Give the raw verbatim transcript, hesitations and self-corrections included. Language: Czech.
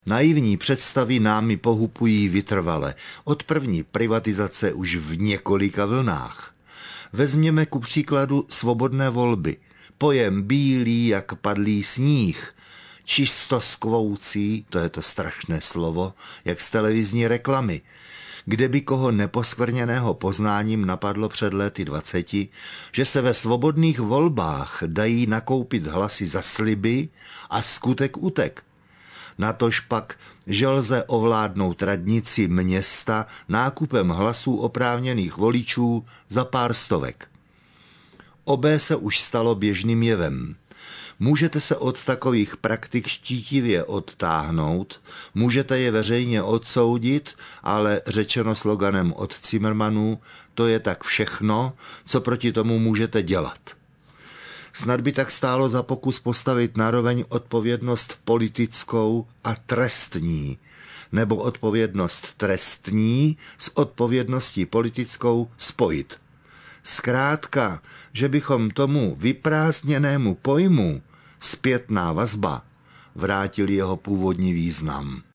Naivní představy námi pohupují vytrvale, od první privatizace už v několika vlnách. Vezměme ku příkladu svobodné volby. Pojem bílý jak padlý sníh, čisto skvoucí, to je to strašné slovo, jak z televizní reklamy, kde by koho neposkvrněného poznáním napadlo před léty dvaceti, že se ve svobodných volbách dají nakoupit hlasy za sliby a skutek utek. Natož pak, že lze ovládnout radnici města nákupem hlasů oprávněných voličů za pár stovek. Obé se už stalo běžným jevem. Můžete se od takových praktik štítivě odtáhnout, můžete je veřejně odsoudit, ale řečeno sloganem od Cimrmanů, to je tak všechno, co proti tomu můžete dělat. Snad by tak stálo za pokus postavit naroveň odpovědnost politickou a trestní, nebo odpovědnost trestní s odpovědností politickou spojit. Zkrátka, že bychom tomu vyprázdněnému pojmu zpětná vazba vrátili jeho původní význam.